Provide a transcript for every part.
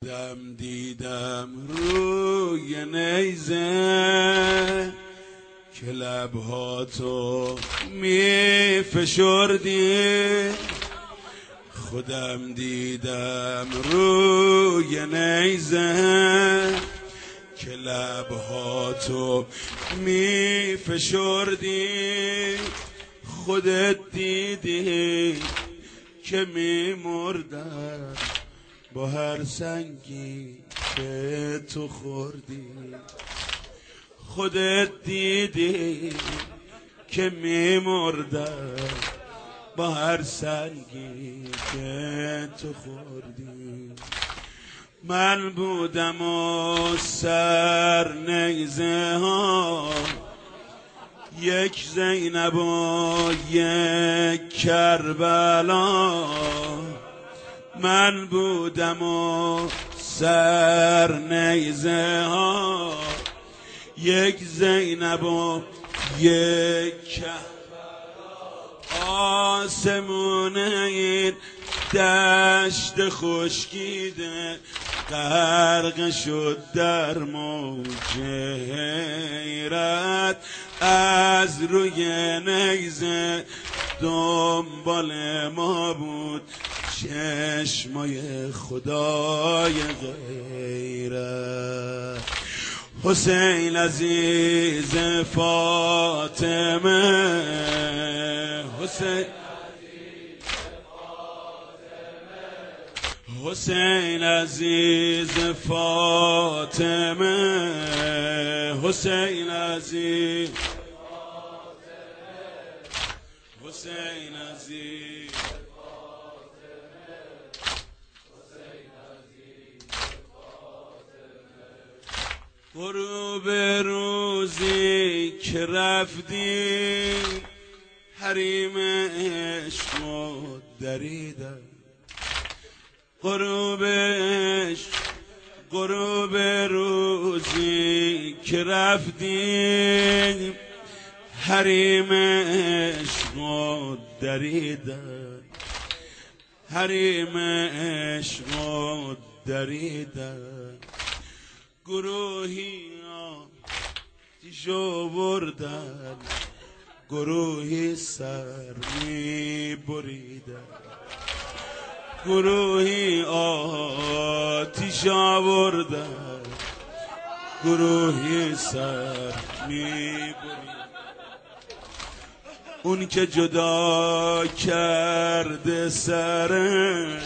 دم دیدم روی نیزه که لبهاتو می فشردی، خودم دیدم روی نیزه که لبهاتو می فشردی، خودت دیدی که می مردم با هر سنگی که تو خوردی، خودت دیدی که می مردم با هر سنگی که تو خوردی. من بودم و سر نیزه ها، یک زینب و یک کربلا. من بودم و سر نیزه ها، یک زینب و یک کربلا. آسمون این دشت خشکیده غرق شد در موج حیرت، از روی نیزه دنبال ما بود چشمای خدای غیرت. حسین عزیز فاطمه، حسین عزیز فاطمه، حسین عزیز حسین عزیز غروب روزی که رفتی حریم عشق دریدم، غروب روزی که رفتی حریم عشق دریدم، حریم عشق دریدم. گروهی آتش آوردن، گروهی سر می بریدن، گروهی آتش آوردن، گروهی سر می بریدن. اون که جدا کرده سره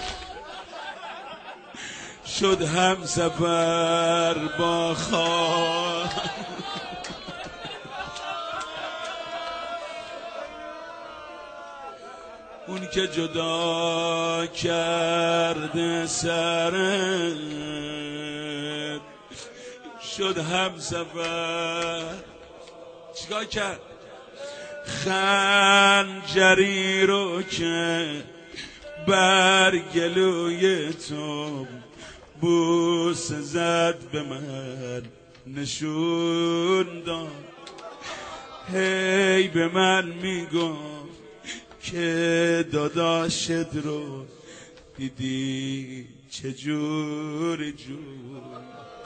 شد هم سفر با خواهر، اون که جدا کرده سره شد هم سفر. چیکار کرد؟ خنجری رو که بر گلوی تو بوس زد به من نشون داد، هی به من میگفت که داداشت رو دیدی چجوری جور